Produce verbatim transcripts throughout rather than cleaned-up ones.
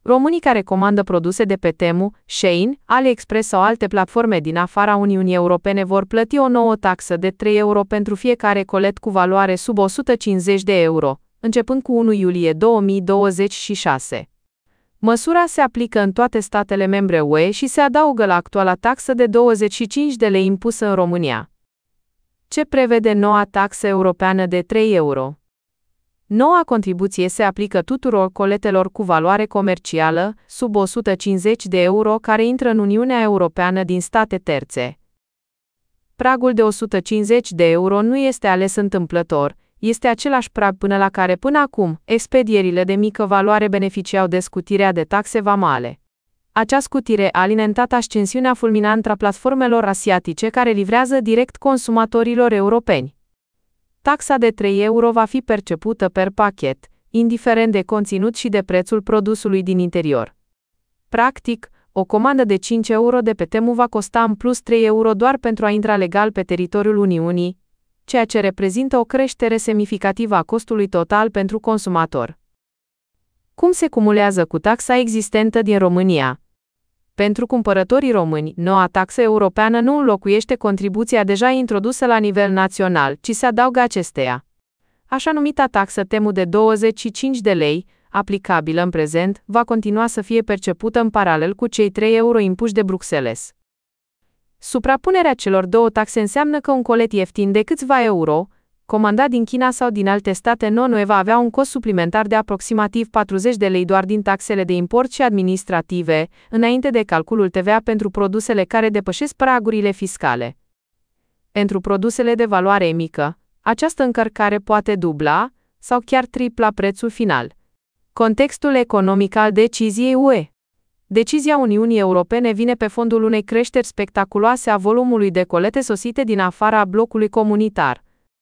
Românii care comandă produse de pe Temu, Shein, AliExpress sau alte platforme din afara Uniunii Europene vor plăti o nouă taxă de trei euro pentru fiecare colet cu valoare sub o sută cincizeci de euro, începând cu unu iulie două mii douăzeci și șase. Măsura se aplică în toate statele membre U E și se adaugă la actuala taxă de douăzeci și cinci de lei impusă în România. Ce prevede noua taxă europeană de trei euro? Noua contribuție se aplică tuturor coletelor cu valoare comercială sub o sută cincizeci de euro care intră în Uniunea Europeană din state terțe. Pragul de o sută cincizeci de euro nu este ales întâmplător, este același prag până la care până acum expedierile de mică valoare beneficiau de scutirea de taxe vamale. Acea scutire a alimentat ascensiunea fulminantă a platformelor asiatice care livrează direct consumatorilor europeni. Taxa de trei euro va fi percepută per pachet, indiferent de conținut și de prețul produsului din interior. Practic, o comandă de cinci euro de pe Temu va costa în plus trei euro doar pentru a intra legal pe teritoriul Uniunii, ceea ce reprezintă o creștere semnificativă a costului total pentru consumator. Cum se cumulează cu taxa existentă din România? Pentru cumpărătorii români, noua taxă europeană nu înlocuiește contribuția deja introdusă la nivel național, ci se adaugă acesteia. Așa numita taxă Temu de douăzeci și cinci de lei, aplicabilă în prezent, va continua să fie percepută în paralel cu cei trei euro impuși de Bruxelles. Suprapunerea celor două taxe înseamnă că un colet ieftin de câțiva euro, comandat din China sau din alte state non-U E va avea un cost suplimentar de aproximativ patruzeci de lei doar din taxele de import și administrative, înainte de calculul T V A pentru produsele care depășesc pragurile fiscale. Pentru produsele de valoare mică, această încărcare poate dubla sau chiar tripla prețul final. Contextul economic al deciziei U E. Decizia Uniunii Europene vine pe fondul unei creșteri spectaculoase a volumului de colete sosite din afara blocului comunitar.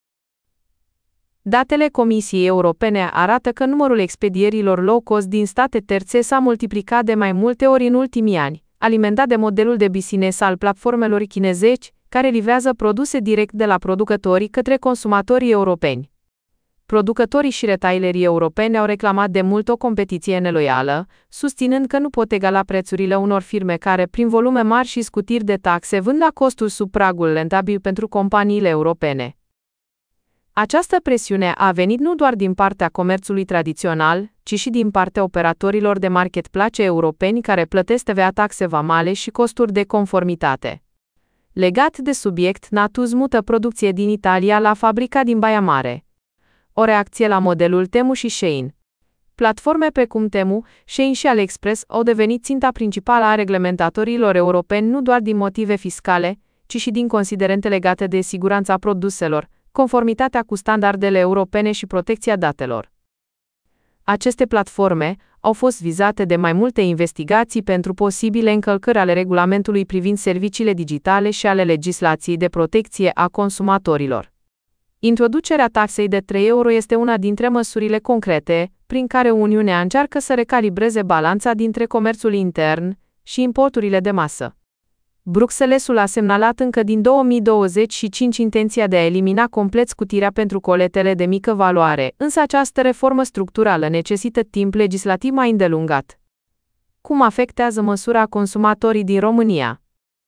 Datele Comisiei Europene arată că numărul expedierilor low-cost din state terțe s-a multiplicat de mai multe ori în ultimii ani, alimentat de modelul de business al platformelor chinezeci, care livrează produse direct de la producătorii către consumatorii europeni. Producătorii și retailerii europeni au reclamat de mult o competiție neloială, susținând că nu pot egala prețurile unor firme care, prin volume mari și scutiri de taxe, vând la costuri sub pragul rentabil pentru companiile europene. Această presiune a venit nu doar din partea comerțului tradițional, ci și din partea operatorilor de marketplace europeni care plătesc T V A, taxe vamale și costuri de conformitate. Legat de subiect, Natus mută producție din Italia la fabrica din Baia Mare. O reacție la modelul Temu și Shein. Platforme precum Temu, Shein și AliExpress au devenit ținta principală a reglementatorilor europeni nu doar din motive fiscale, ci și din considerente legate de siguranța produselor, conformitatea cu standardele europene și protecția datelor. Aceste platforme au fost vizate de mai multe investigații pentru posibile încălcări ale regulamentului privind serviciile digitale și ale legislației de protecție a consumatorilor. Introducerea taxei de trei euro este una dintre măsurile concrete prin care Uniunea încearcă să recalibreze balanța dintre comerțul intern și importurile de masă. Bruxellesul a semnalat încă din două mii douăzeci și cinci intenția de a elimina complet scutirea pentru coletele de mică valoare, însă această reformă structurală necesită timp legislativ mai îndelungat. Cum afectează măsura consumatorii din România?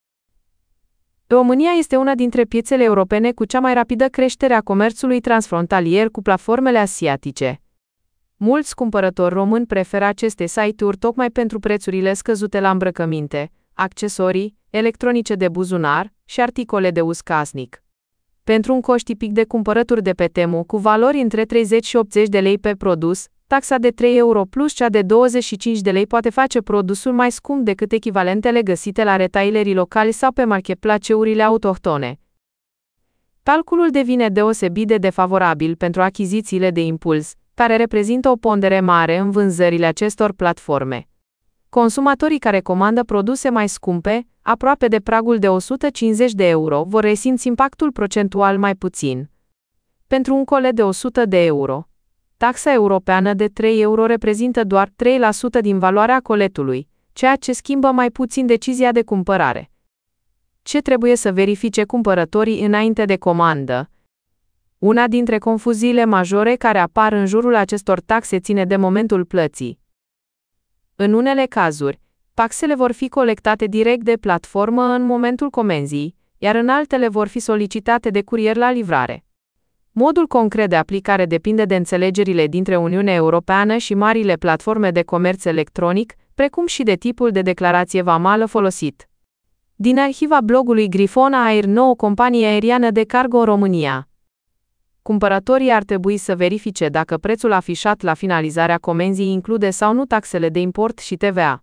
România este una dintre piețele europene cu cea mai rapidă creștere a comerțului transfrontalier cu platformele asiatice. Mulți cumpărători români preferă aceste site-uri tocmai pentru prețurile scăzute la îmbrăcăminte, accesorii, electronice de buzunar și articole de uz casnic. Pentru un cost tipic de cumpărături de pe Temu cu valori între treizeci și optzeci de lei pe produs, taxa de trei euro plus cea de douăzeci și cinci de lei poate face produsul mai scump decât echivalentele găsite la retailerii locali sau pe marketplace-urile autohtone. Calculul devine deosebit de defavorabil pentru achizițiile de impuls, care reprezintă o pondere mare în vânzările acestor platforme. Consumatorii care comandă produse mai scumpe, aproape de pragul de o sută cincizeci de euro, vor resimți impactul procentual mai puțin. Pentru un colet de o sută de euro, taxa europeană de trei euro reprezintă doar trei la sută din valoarea coletului, ceea ce schimbă mai puțin decizia de cumpărare. Ce trebuie să verifice cumpărătorii înainte de comandă? Una dintre confuziile majore care apar în jurul acestor taxe ține de momentul plății. În unele cazuri, taxele vor fi colectate direct de platformă în momentul comenzii, iar în altele vor fi solicitate de curier la livrare. Modul concret de aplicare depinde de înțelegerile dintre Uniunea Europeană și marile platforme de comerț electronic, precum și de tipul de declarație vamală folosit. Din arhiva blogului Grifon Air, nouă companie aeriană de cargo în România. Cumpărătorii ar trebui să verifice dacă prețul afișat la finalizarea comenzii include sau nu taxele de import și T V A.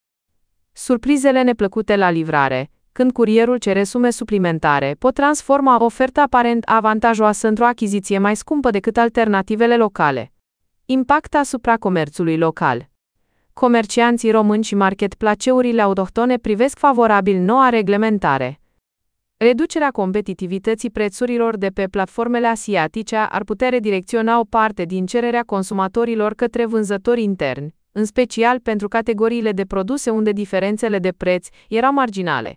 Surprizele neplăcute la livrare. Când curierul cere sume suplimentare, pot transforma oferta aparent avantajoasă într-o achiziție mai scumpă decât alternativele locale. Impact asupra comerțului local. Comercianții români și marketplace-urile autohtone privesc favorabil noua reglementare. Reducerea competitivității prețurilor de pe platformele asiatice ar putea redirecționa o parte din cererea consumatorilor către vânzători interni, în special pentru categoriile de produse unde diferențele de preț erau marginale.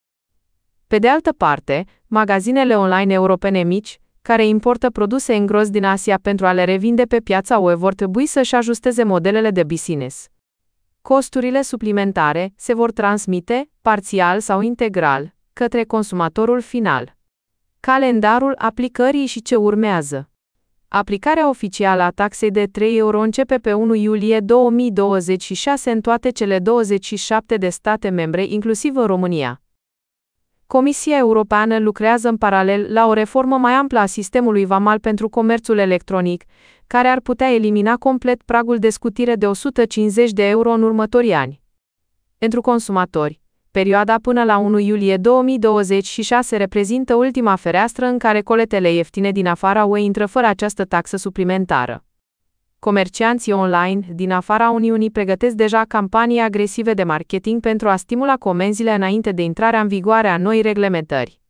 Pe de altă parte, magazinele online europene mici, care importă produse în gros din Asia pentru a le revinde pe piața U E, vor trebui să-și ajusteze modelele de business. Costurile suplimentare se vor transmite, parțial sau integral, către consumatorul final. Calendarul aplicării și ce urmează. Aplicarea oficială a taxei de trei euro începe pe unu iulie două mii douăzeci și șase în toate cele douăzeci și șapte de state membre, inclusiv în România. Comisia Europeană lucrează în paralel la o reformă mai amplă a sistemului vamal pentru comerțul electronic, care ar putea elimina complet pragul de scutire de o sută cincizeci de euro în următorii ani. Pentru consumatori, perioada până la unu iulie două mii douăzeci și șase reprezintă ultima fereastră în care coletele ieftine din afara U E intră fără această taxă suplimentară. Comercianții online din afara Uniunii pregătesc deja campanii agresive de marketing pentru a stimula comenzile înainte de intrarea în vigoare a noii reglementări.